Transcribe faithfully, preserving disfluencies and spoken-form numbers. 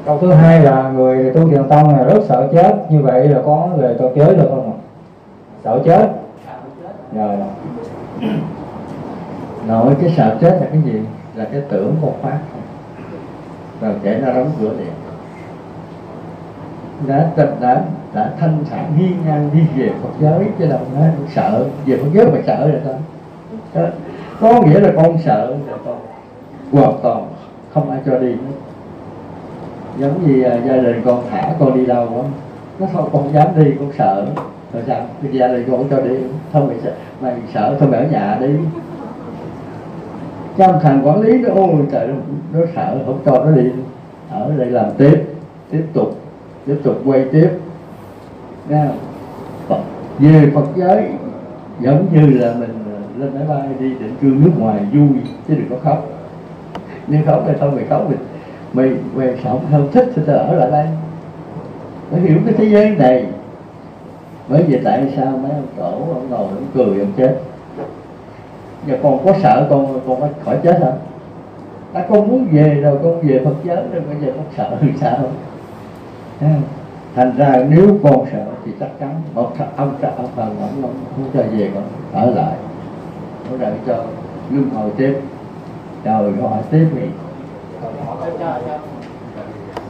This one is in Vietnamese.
Câu thứ hai là người tu thiền tông là rất sợ chết, như vậy là có về tội giới được không ạ? Sợ chết. Rồi. Nói cái sợ chết là cái gì? Là cái tưởng một phát rồi để nó đóng cửa điện. Đã đã đã thanh thản hiên ngang đi về Phật giới, chứ đâu nói sợ về Phật giới mà sợ rồi sao? Đó. Có nghĩa là con sợ là con hoàn toàn không ai cho đi nữa. Giống như uh, gia đình con thả con đi đâu đó, nó không con dám đi, con sợ rồi sao? Thì gia đình con cho đi, thôi mày sợ, mày sợ thôi mày ở nhà đi. Trong thằng quản lý nó ôi trời, nó sợ không cho nó đi, ở đây làm tiếp, tiếp tục tiếp tục quay tiếp. Nghe không? Về Phật giới giống như là mình lên máy bay đi định cư nước ngoài vui, chứ đừng có khóc. Nhưng khóc thì thôi mày khóc, mình mày mày sống không thích thì tao ở lại đây. Phải hiểu cái thế giới này. Bởi vì tại sao mấy ông tổ ông ngồi ông cười ông chết? Giờ con có sợ con con có khỏi chết không? À, con muốn về rồi, con về Phật giới rồi, bây giờ con sợ thì sao? Thành ra nếu con sợ thì chắc chắn một ông ông ông thần ông không cho về, con ở lại, hỗ trợ cho luân hồi tiếp, rồi hỏi tiếp đi.